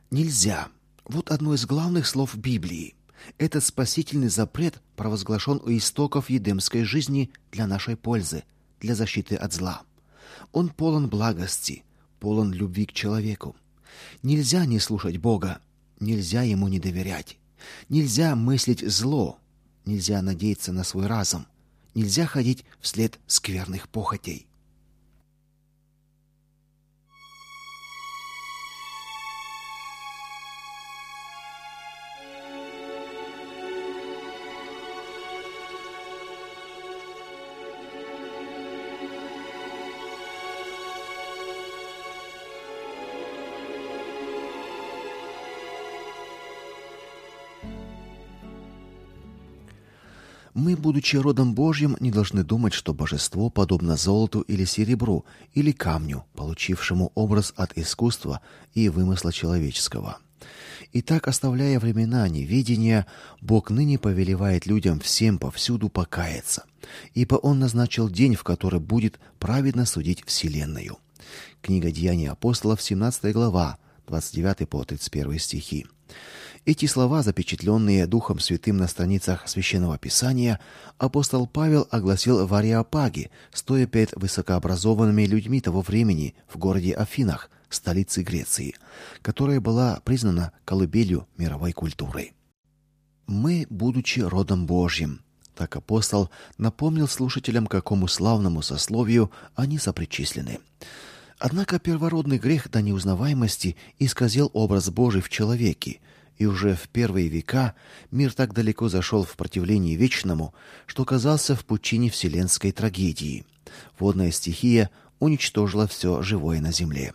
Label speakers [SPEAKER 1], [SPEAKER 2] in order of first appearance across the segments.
[SPEAKER 1] Нельзя. Вот одно из главных слов Библии. Этот спасительный запрет провозглашен у истоков едемской жизни для нашей пользы, для защиты от зла. Он полон благости, полон любви к человеку. Нельзя не слушать Бога, нельзя ему не доверять. Нельзя мыслить зло, нельзя надеяться на свой разум, нельзя ходить вслед скверных похотей. Мы, будучи родом Божьим, не должны думать, что божество подобно золоту или серебру, или камню, получившему образ от искусства и вымысла человеческого. Итак, оставляя времена неведения, Бог ныне повелевает людям всем повсюду покаяться, ибо Он назначил день, в который будет праведно судить вселенную. Книга Деяний апостолов, 17 глава, 29 по 31 стихи. Эти слова, запечатленные Духом Святым на страницах Священного Писания, апостол Павел огласил в Ареопаге, стоя перед высокообразованными людьми того времени в городе Афинах, столице Греции, которая была признана колыбелью мировой культуры. Мы, будучи родом Божьим, так апостол напомнил слушателям, к какому славному сословию они сопричислены. Однако первородный грех до неузнаваемости исказил образ Божий в человеке, и уже в первые века мир так далеко зашел в противлении вечному, что оказался в пучине вселенской трагедии. Водная стихия уничтожила все живое на земле.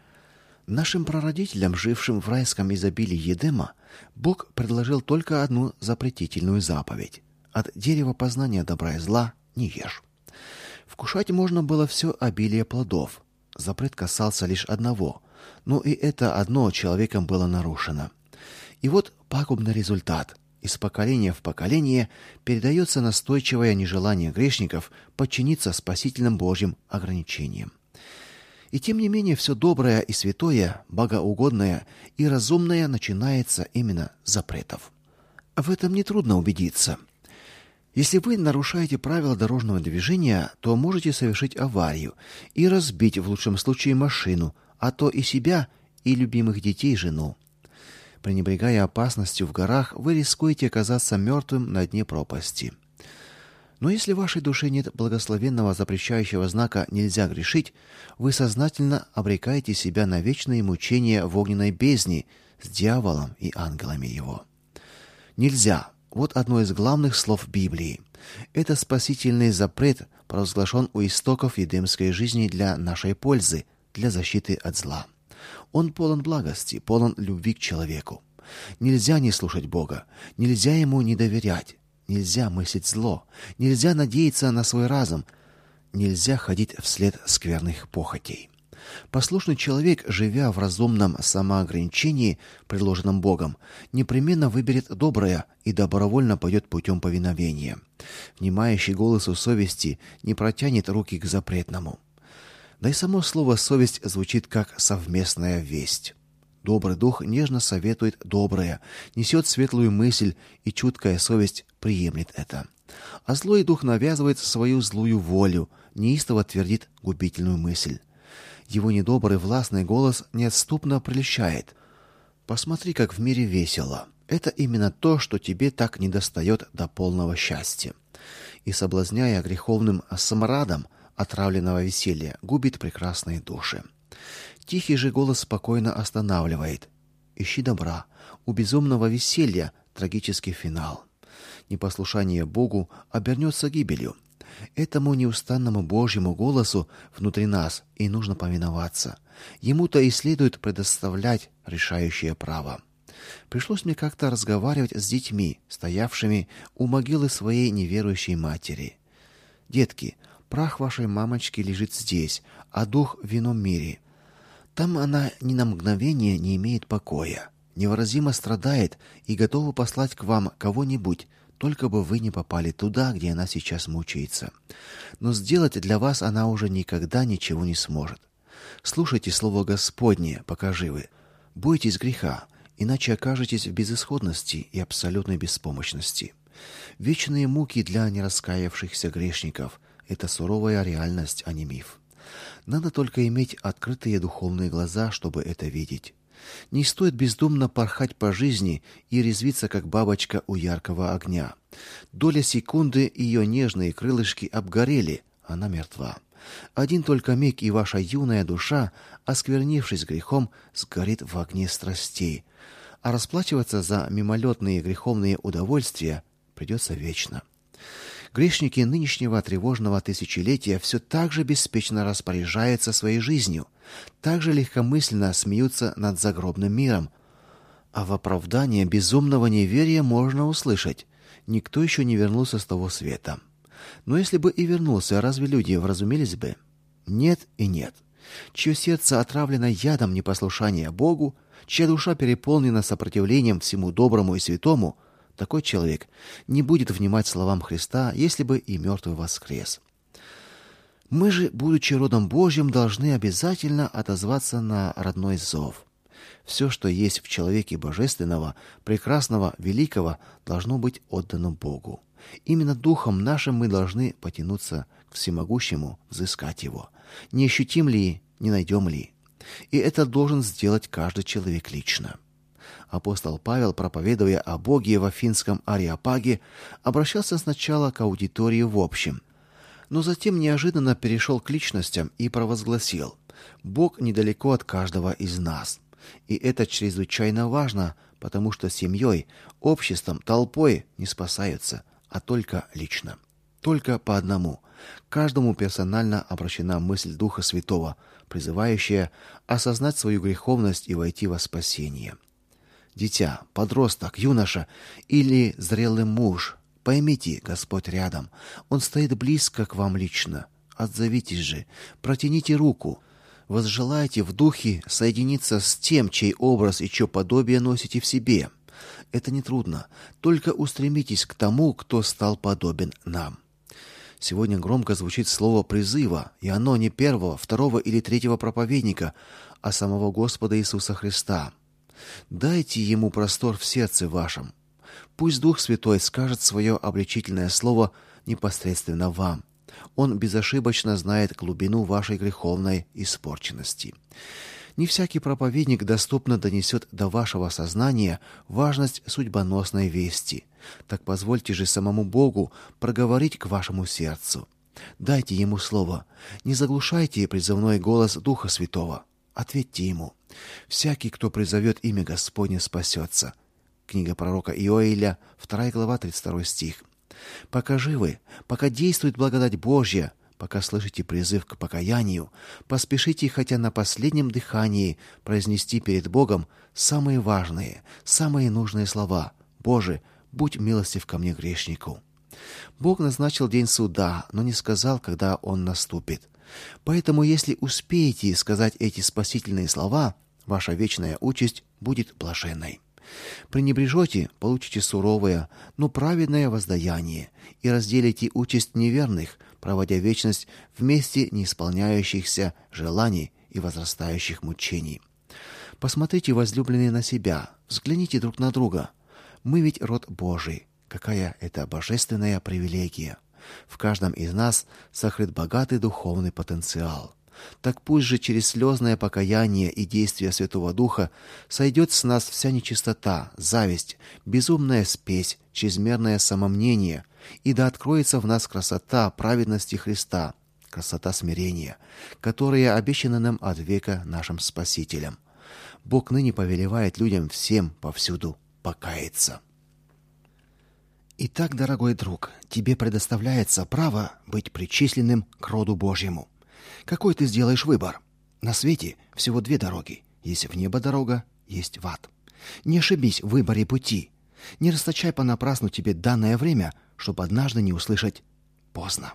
[SPEAKER 1] Нашим прародителям, жившим в райском изобилии Едема, Бог предложил только одну запретительную заповедь: от дерева познания добра и зла не ешь. Вкушать можно было все обилие плодов. Запрет касался лишь одного, но и это одно человеком было нарушено. И вот пагубный результат. Из поколения в поколение передается настойчивое нежелание грешников подчиниться спасительным Божьим ограничениям. И тем не менее все доброе и святое, богоугодное и разумное начинается именно с запретов. В этом нетрудно убедиться. Если вы нарушаете правила дорожного движения, то можете совершить аварию и разбить в лучшем случае машину, а то и себя, и любимых детей, жену. Пренебрегая опасностью в горах, вы рискуете оказаться мертвым на дне пропасти. Но если в вашей душе нет благословенного запрещающего знака «нельзя грешить», вы сознательно обрекаете себя на вечные мучения в огненной бездне с дьяволом и ангелами его. Нельзя. Вот одно из главных слов Библии. Это спасительный запрет провозглашен у истоков едемской жизни для нашей пользы, для защиты от зла. Он полон благости, полон любви к человеку. Нельзя не слушать Бога, нельзя ему не доверять, нельзя мыслить зло, нельзя надеяться на свой разум, нельзя ходить вслед скверных похотей. Послушный человек, живя в разумном самоограничении, предложенном Богом, непременно выберет доброе и добровольно пойдет путем повиновения. Внимающий голосу совести не протянет руки к запретному. Да и само слово «совесть» звучит как совместная весть. Добрый дух нежно советует доброе, несет светлую мысль, и чуткая совесть приемлет это. А злой дух навязывает свою злую волю, неистово твердит губительную мысль. Его недобрый властный голос неотступно прельщает. Посмотри, как в мире весело. Это именно то, что тебе так недостает до полного счастья. И, соблазняя греховным смрадом отравленного веселья, губит прекрасные души. Тихий же голос спокойно останавливает. Ищи добра. У безумного веселья трагический финал. Непослушание Богу обернется гибелью. Этому неустанному Божьему голосу внутри нас и нужно повиноваться. Ему-то и следует предоставлять решающее право. Пришлось мне как-то разговаривать с детьми, стоявшими у могилы своей неверующей матери. Детки, прах вашей мамочки лежит здесь, а дух в ином мире. Там она ни на мгновение не имеет покоя, невыразимо страдает и готова послать к вам кого-нибудь, только бы вы не попали туда, где она сейчас мучается. Но сделать для вас она уже никогда ничего не сможет. Слушайте слово Господне, пока живы. Бойтесь греха, иначе окажетесь в безысходности и абсолютной беспомощности. Вечные муки для нераскаявшихся грешников – это суровая реальность, а не миф. Надо только иметь открытые духовные глаза, чтобы это видеть. Не стоит бездумно порхать по жизни и резвиться, как бабочка у яркого огня. Доля секунды, ее нежные крылышки обгорели, она мертва. Один только миг, и ваша юная душа, осквернившись грехом, сгорит в огне страстей. А расплачиваться за мимолетные греховные удовольствия придется вечно. Грешники нынешнего тревожного тысячелетия все так же беспечно распоряжаются своей жизнью, так же легкомысленно смеются над загробным миром. А в оправдание безумного неверия можно услышать: никто еще не вернулся с того света. Но если бы и вернулся, разве люди вразумились бы? Нет и нет. Чье сердце отравлено ядом непослушания Богу, чья душа переполнена сопротивлением всему доброму и святому, такой человек не будет внимать словам Христа, если бы и мертвый воскрес. Мы же, будучи родом Божьим, должны обязательно отозваться на родной зов. Все, что есть в человеке божественного, прекрасного, великого, должно быть отдано Богу. Именно духом нашим мы должны потянуться к всемогущему, взыскать его. Не ощутим ли, не найдем ли? И это должен сделать каждый человек лично. Апостол Павел, проповедуя о Боге в Афинском Ареопаге, обращался сначала к аудитории в общем, но затем неожиданно перешел к личностям и провозгласил: Бог недалеко от каждого из нас. И это чрезвычайно важно, потому что семьей, обществом, толпой не спасаются, а только лично. Только по одному. Каждому персонально обращена мысль Духа Святого, призывающая осознать свою греховность и войти во спасение. Дитя, подросток, юноша или зрелый муж, поймите, Господь рядом. Он стоит близко к вам лично. Отзовитесь же, протяните руку. Возжелайте в духе соединиться с тем, чей образ и чье подобие носите в себе. Это нетрудно. Только устремитесь к тому, кто стал подобен нам. Сегодня громко звучит слово призыва, и оно не первого, второго или третьего проповедника, а самого Господа Иисуса Христа. Дайте ему простор в сердце вашем. Пусть Дух Святой скажет свое обличительное слово непосредственно вам. Он безошибочно знает глубину вашей греховной испорченности. Не всякий проповедник доступно донесет до вашего сознания важность судьбоносной вести. Так позвольте же самому Богу проговорить к вашему сердцу. Дайте ему слово. Не заглушайте призывной голос Духа Святого. Ответьте ему: всякий, кто призовет имя Господне, спасется. Книга пророка Иоиля, 2 глава, 32 стих. Пока живы, пока действует благодать Божья, пока слышите призыв к покаянию, поспешите, хотя на последнем дыхании, произнести перед Богом самые важные, самые нужные слова: Боже, будь милостив ко мне, грешнику. Бог назначил день суда, но не сказал, когда он наступит. Поэтому, если успеете сказать эти спасительные слова, ваша вечная участь будет блаженной. Пренебрежете, получите суровое, но праведное воздаяние и разделите участь неверных, проводя вечность вместе неисполняющихся желаний и возрастающих мучений. Посмотрите, возлюбленные, на себя, взгляните друг на друга. Мы ведь род Божий. Какая это божественная привилегия! В каждом из нас сокрыт богатый духовный потенциал. Так пусть же через слезное покаяние и действие Святого Духа сойдет с нас вся нечистота, зависть, безумная спесь, чрезмерное самомнение, и да откроется в нас красота праведности Христа, красота смирения, которая обещана нам от века нашим Спасителем. Бог ныне повелевает людям всем повсюду покаяться. Итак, дорогой друг, тебе предоставляется право быть причисленным к роду Божьему. Какой ты сделаешь выбор? На свете всего две дороги. Есть в небо дорога, есть в ад. Не ошибись в выборе пути. Не расточай понапрасну тебе данное время, чтобы однажды не услышать: поздно.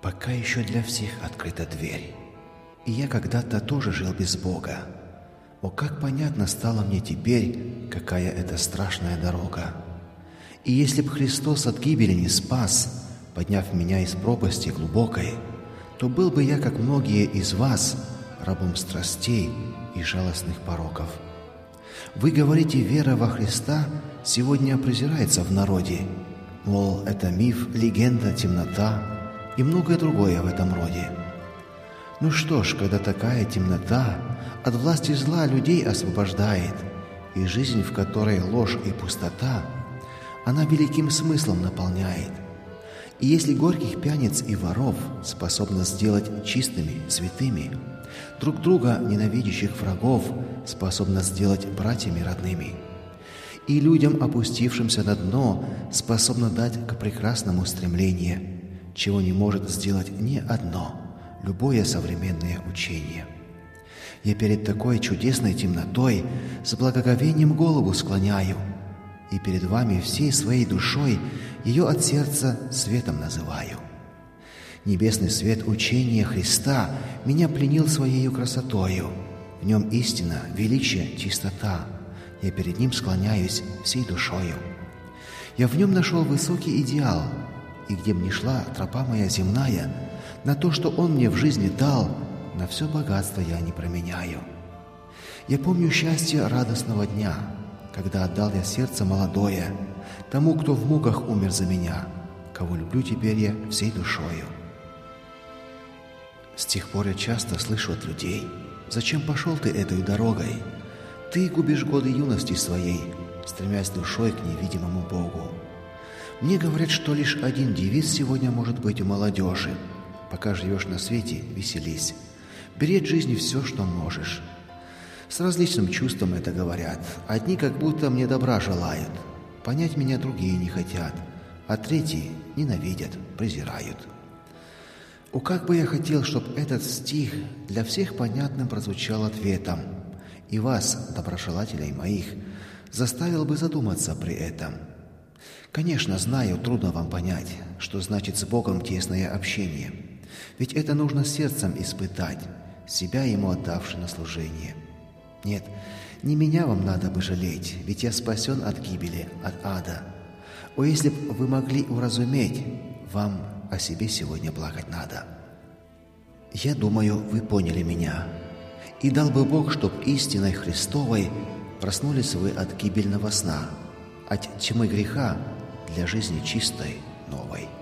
[SPEAKER 1] Пока еще для всех открыта дверь. И я когда-то тоже жил без Бога. О, как понятно стало мне теперь, какая это страшная дорога. И если б Христос от гибели не спас, подняв меня из пропасти глубокой, то был бы я, как многие из вас, рабом страстей и жалостных пороков. Вы говорите, вера во Христа сегодня презирается в народе, мол, это миф, легенда, темнота и многое другое в этом роде. Ну что ж, когда такая темнота от власти зла людей освобождает, и жизнь, в которой ложь и пустота, она великим смыслом наполняет. И если горьких пьяниц и воров способна сделать чистыми, святыми, друг друга ненавидящих врагов способна сделать братьями родными, и людям, опустившимся на дно, способна дать к прекрасному стремление, чего не может сделать ни одно, любое современное учение. Я перед такой чудесной темнотой с благоговением голову склоняю, и перед вами всей своей душой ее от сердца светом называю. Небесный свет учения Христа меня пленил своею красотою. В нем истина, величие, чистота. Я перед ним склоняюсь всей душою. Я в нем нашел высокий идеал, и где б ни шла тропа моя земная, на то, что он мне в жизни дал, на все богатство я не променяю. Я помню счастье радостного дня, когда отдал я сердце молодое тому, кто в муках умер за меня, кого люблю теперь я всей душою. С тех пор я часто слышу от людей: «Зачем пошел ты этой дорогой? Ты губишь годы юности своей, стремясь душой к невидимому Богу». Мне говорят, что лишь один девиз сегодня может быть у молодежи: пока живешь на свете, веселись, бери от жизни все, что можешь. С различным чувством это говорят. Одни как будто мне добра желают, понять меня другие не хотят, а третьи ненавидят, презирают. О, как бы я хотел, чтобы этот стих для всех понятным прозвучал ответом, и вас, доброжелателей моих, заставил бы задуматься при этом. Конечно, знаю, трудно вам понять, что значит с Богом тесное общение, ведь это нужно сердцем испытать, себя Ему отдавши на служение. Нет, не меня вам надо бы жалеть, ведь я спасен от гибели, от ада. О, если б вы могли уразуметь, вам о себе сегодня плакать надо. Я думаю, вы поняли меня. И дал бы Бог, чтоб истиной Христовой проснулись вы от гибельного сна, от тьмы греха для жизни чистой, новой.